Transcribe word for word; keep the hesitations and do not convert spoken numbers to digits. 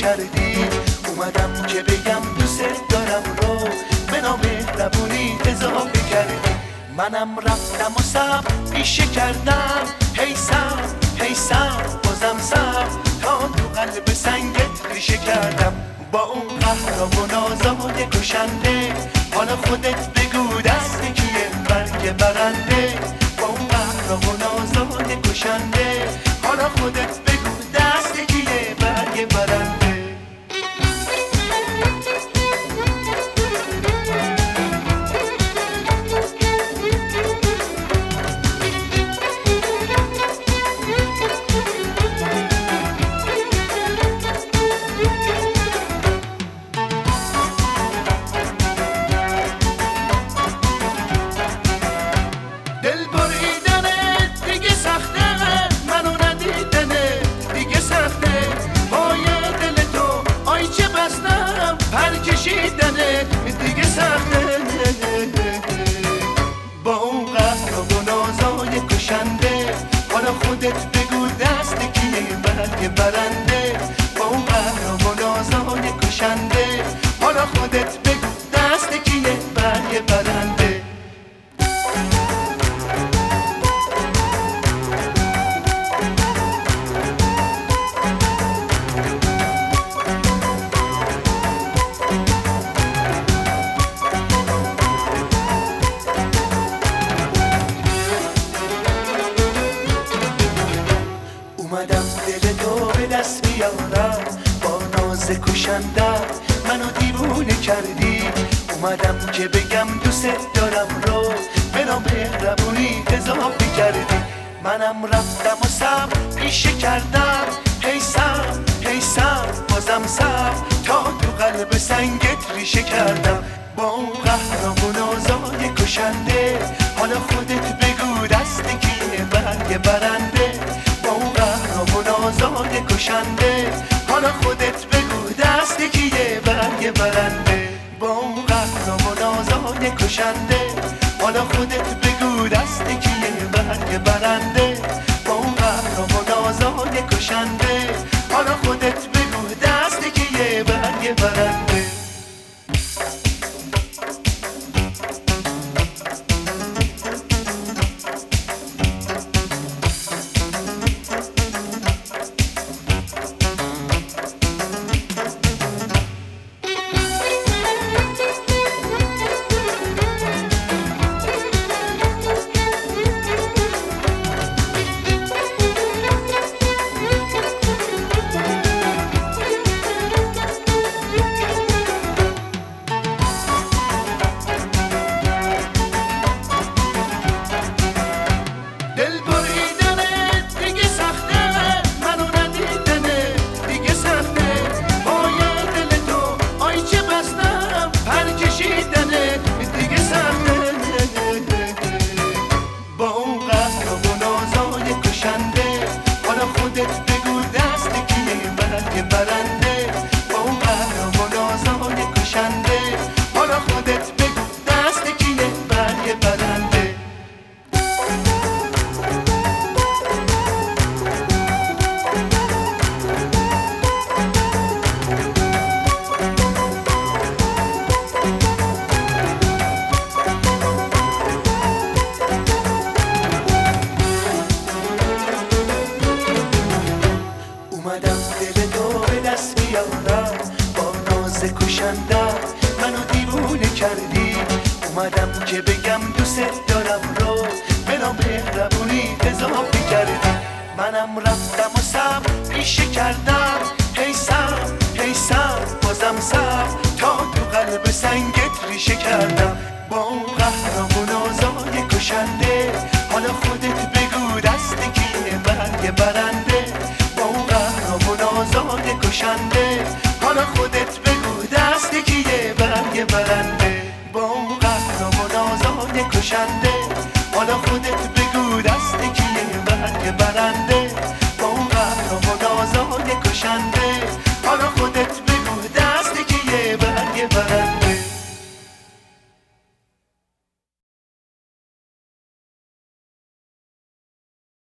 کردی، اومدم که بگم دوست دارم رو به نامهربونی اضافه کردی. منم رفتم و صبر پیشه کردم، هی صبر هی صبر بازم صبر، تا تو قلب سنگت ریشه کردم. با اون قهر و نازای کشنده، حالا خودت بگو دست کیه برگ برنده. با اون قهر و نازای کشنده، حالا خودت بگو دست کیه برگ برنده. پرکشیدنه دیگه سخته، با اون قهر و نازای کشنده، حالا خودت بگو دست کیه برگ برنده. با اون قهر و نازای کشنده، حالا خودت بگو دست کیه برگ برنده. اومدم دل تو به دست بیارم، با ناز کشنده منو دیوونه کردی. اومدم که بگم دوست دارم رو به نامهربونی اضافه کردی. منم رفتم و صبر پیشه کردم، هی صبر هی صبر بازم صبر، تا تو قلب سنگت ریشه کردم. با اون قهر و نازای کشنده، حالا خودت بگو دست کیه برگ برنده. با اون قهر و نازای کشنده، حالا خودت بگو دست کیه برگ برنده. با اون قهر و نازای کشنده، حالا خودت بگو دست کیه برگ برنده. با اون قهر و نازای کشنده، حالا خودت بگو دست کیه برگ برنده. اومدم دل تو به دست بیارم، با ناز کشنده منو دیوونه کردی. اومدم که بگم دوست دارم رو به نامهربونی اضافه کردی. منم رفتم و صبر پیشه کردم، هی صبر هی صبر بازم صبر، تا تو قلب سنگت ریشه کردم. با اون قهر و نازای کشنده، حالا خودت بگو دست کیه برگ برنده. با اون قهر و نازای کشنده، حالا خودت بگو دست کیه برگ برنده. با اون قهر و نازای کشنده، حالا خودت بگو دست کیه برگ برنده. با اون قهر و نازای کشنده،